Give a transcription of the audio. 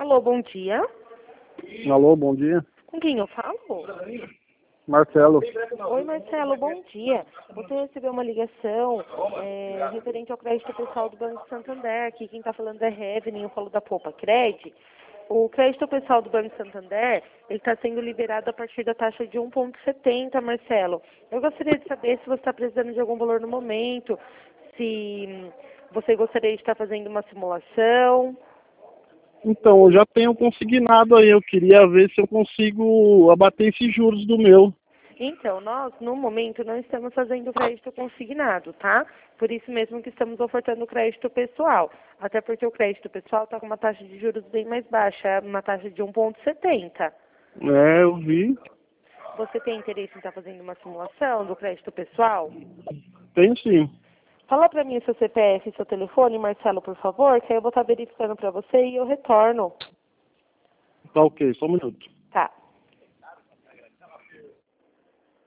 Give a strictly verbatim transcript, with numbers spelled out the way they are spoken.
Alô, bom dia. Alô, bom dia. Com quem eu falo? Marcelo. Oi, Marcelo, bom dia. Você recebeu uma ligação é, referente ao crédito pessoal do Banco Santander. Aqui quem está falando é Evelyn, eu falo da Poupa Cred. O crédito pessoal do Banco Santander, ele está sendo liberado a partir da taxa de um vírgula setenta, Marcelo. Eu gostaria de saber se você está precisando de algum valor no momento, se você gostaria de estar fazendo uma simulação. Então, eu já tenho consignado aí, eu queria ver se eu consigo abater esses juros do meu. Então, nós, no momento, não estamos fazendo crédito consignado, tá? Por isso mesmo que estamos ofertando crédito pessoal. Até porque o crédito pessoal está com uma taxa de juros bem mais baixa, uma taxa de um vírgula setenta. É, eu vi. Você tem interesse em estar fazendo uma simulação do crédito pessoal? Tenho sim. Fala para mim o seu C P F e seu telefone, Marcelo, por favor, que aí eu vou estar verificando para você e eu retorno. Tá ok, só um minuto.